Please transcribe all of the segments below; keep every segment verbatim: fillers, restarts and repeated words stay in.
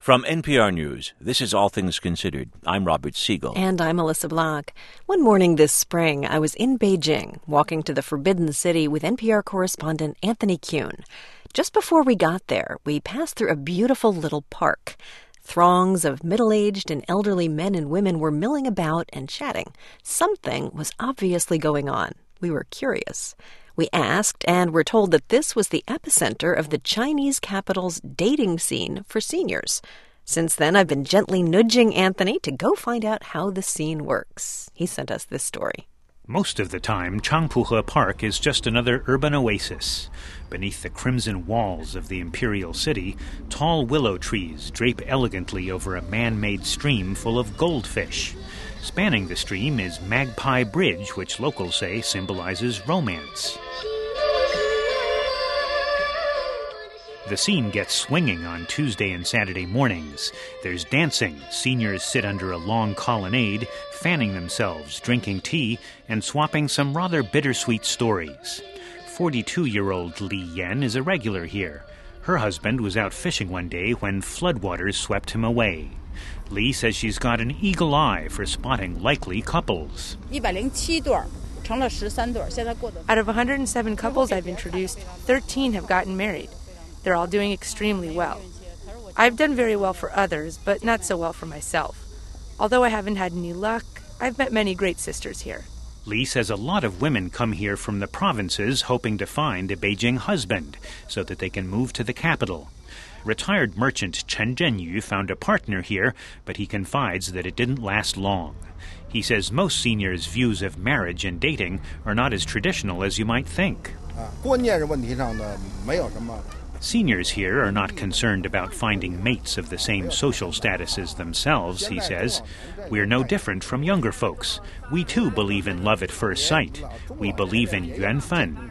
From N P R News, this is All Things Considered. I'm Robert Siegel. And I'm Melissa Block. One morning this spring, I was in Beijing, walking to the Forbidden City with N P R correspondent Anthony Kuhn. Just before we got there, we passed through a beautiful little park. Throngs of middle-aged and elderly men and women were milling about and chatting. Something was obviously going on. We were curious. We asked and were told that this was the epicenter of the Chinese capital's dating scene for seniors. Since then, I've been gently nudging Anthony to go find out how the scene works. He sent us this story. Most of the time, Changpuhe Park is just another urban oasis. Beneath the crimson walls of the imperial city, tall willow trees drape elegantly over a man-made stream full of goldfish. Spanning the stream is Magpie Bridge, which locals say symbolizes romance. The scene gets swinging on Tuesday and Saturday mornings. There's dancing. Seniors sit under a long colonnade, fanning themselves, drinking tea, and swapping some rather bittersweet stories. forty-two-year-old Li Yan is a regular here. Her husband was out fishing one day when floodwaters swept him away. Li says she's got an eagle eye for spotting likely couples. Out of one hundred seven couples I've introduced, thirteen have gotten married. They're all doing extremely well. I've done very well for others, but not so well for myself. Although I haven't had any luck, I've met many great sisters here. Li says a lot of women come here from the provinces hoping to find a Beijing husband so that they can move to the capital. Retired merchant Chen Zhenyu found a partner here, but he confides that it didn't last long. He says most seniors' views of marriage and dating are not as traditional as you might think. Seniors here are not concerned about finding mates of the same social status as themselves, he says. We're no different from younger folks. We too believe in love at first sight. We believe in yuanfen.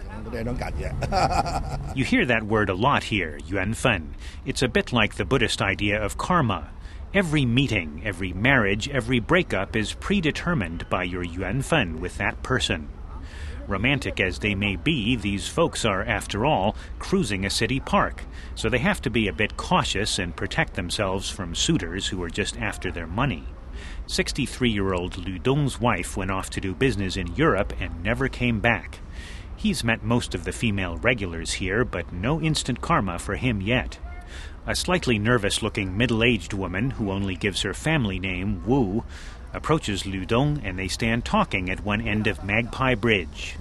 You hear that word a lot here, yuanfen. It's a bit like the Buddhist idea of karma. Every meeting, every marriage, every breakup is predetermined by your yuanfen with that person. Romantic as they may be, these folks are, after all, cruising a city park, so they have to be a bit cautious and protect themselves from suitors who are just after their money. sixty-three-year-old Lu Dong's wife went off to do business in Europe and never came back. He's met most of the female regulars here, but no instant karma for him yet. A slightly nervous-looking middle-aged woman, who only gives her family name Wu, approaches Lu Dong and they stand talking at one end of Magpie Bridge.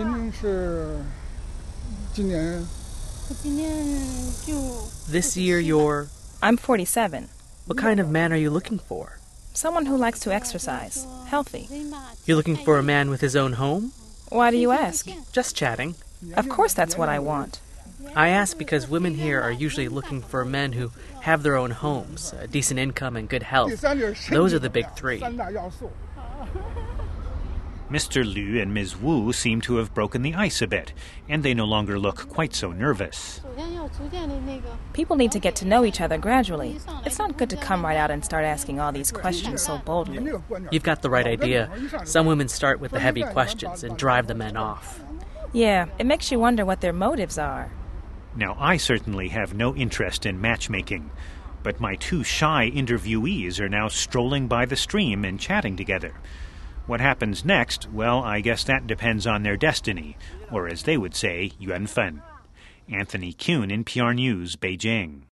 This year you're... I'm forty-seven. What kind of man are you looking for? Someone who likes to exercise. Healthy. You're looking for a man with his own home? Why do you ask? Just chatting. Of course that's what I want. I ask because women here are usually looking for men who have their own homes, a decent income, and good health. Those are the big three. Mister Liu and Miz Wu seem to have broken the ice a bit, and they no longer look quite so nervous. People need to get to know each other gradually. It's not good to come right out and start asking all these questions so boldly. You've got the right idea. Some women start with the heavy questions and drive the men off. Yeah, it makes you wonder what their motives are. Now, I certainly have no interest in matchmaking, but my two shy interviewees are now strolling by the stream and chatting together. What happens next, well, I guess that depends on their destiny, or as they would say, yuanfen. Anthony Kuhn, N P R News, Beijing.